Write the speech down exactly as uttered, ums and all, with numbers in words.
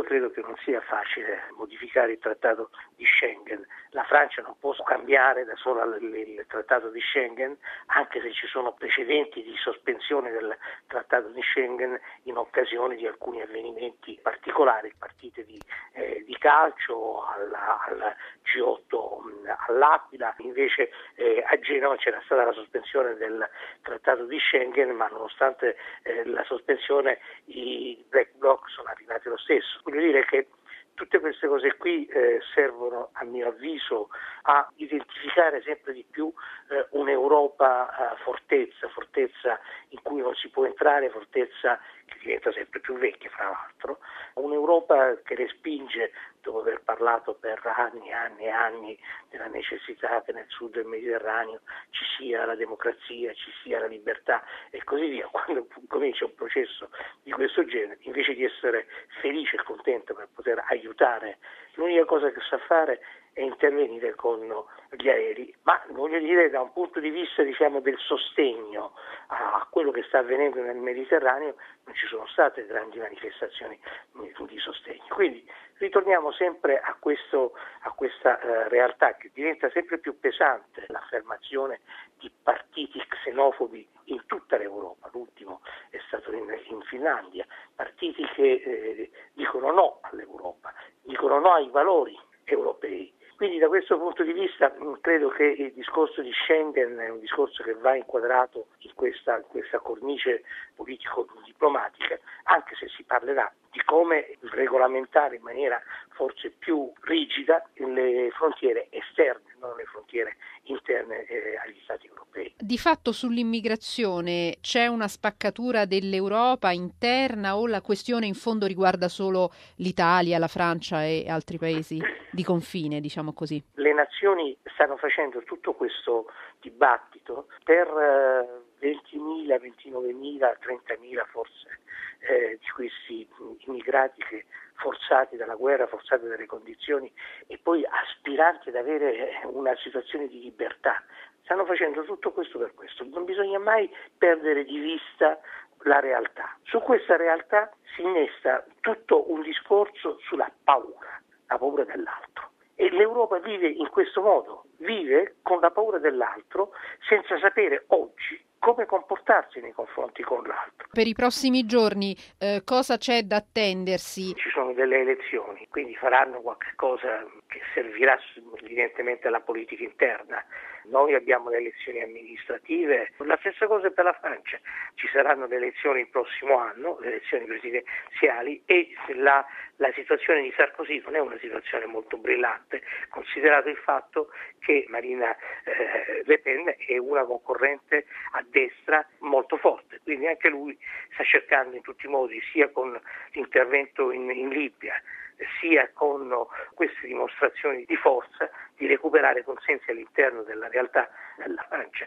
credo che non sia facile modificare il trattato di Schengen. La Francia non può cambiare da sola il, il trattato di Schengen, anche se ci sono precedenti di sospensione del trattato di Schengen in occasione di alcuni avvenimenti particolari, partite di, eh, di calcio alla, al G otto all'Aquila. Invece eh, a Genova c'era stata la sospensione del trattato di Schengen, ma nonostante eh, la sospensione i black bloc sono arrivati lo stesso. Voglio dire che tutte queste cose qui eh, servono, a mio avviso, a identificare sempre di più eh, un'Europa eh, fortezza, fortezza in cui non si può entrare, fortezza che diventa sempre più vecchia, fra l'altro, un'Europa che respinge, dopo aver parlato per anni e anni e anni della necessità che nel sud del Mediterraneo ci sia la democrazia, ci sia la libertà e così via. Quando comincia un processo di questo genere, invece di essere felice e contento per poter aiutare, l'unica cosa che sa fare è intervenire con gli aerei, ma voglio dire da un punto di vista diciamo del sostegno a quello che sta avvenendo nel Mediterraneo non ci sono state grandi manifestazioni di sostegno. Quindi ritorniamo sempre a, questo, a questa eh, realtà che diventa sempre più pesante, l'affermazione di partiti xenofobi in tutta l'Europa. L'ultimo è stato in, in Finlandia, partiti che eh, dicono no all'Europa, dicono no ai valori europei. Quindi da questo punto di vista mh, credo che il discorso di Schengen è un discorso che va inquadrato in questa, in questa cornice politico-diplomatica, anche se si parlerà di come regolamentare in maniera forse più rigida le frontiere esterne, non le frontiere interne eh, agli Stati europei. Di fatto sull'immigrazione c'è una spaccatura dell'Europa interna o la questione in fondo riguarda solo l'Italia, la Francia e altri paesi di confine, diciamo così? Le nazioni stanno facendo tutto questo dibattito per eh, ventimila, ventinovemila, trentamila forse eh, di questi immigrati che forzati dalla guerra, forzati dalle condizioni e poi aspiranti ad avere una situazione di libertà. Stanno facendo tutto questo per questo. Non bisogna mai perdere di vista la realtà. Su questa realtà si innesta tutto un discorso sulla paura, la paura dell'altro. E l'Europa vive in questo modo, vive con la paura dell'altro senza sapere oggi come comportarsi nei confronti con l'altro. Per i prossimi giorni eh, cosa c'è da attendersi? Ci sono delle elezioni, quindi faranno qualche cosa che servirà evidentemente alla politica interna. Noi abbiamo le elezioni amministrative, la stessa cosa per la Francia. Ci saranno le elezioni il prossimo anno, le elezioni presidenziali e la, la situazione di Sarkozy non è una situazione molto brillante, considerato il fatto che Marine eh, Le Pen è una concorrente a destra molto forte, quindi anche lui sta cercando in tutti i modi, sia con l'intervento in, in Libia, sia con queste dimostrazioni di forza, di recuperare consensi all'interno della realtà della Francia.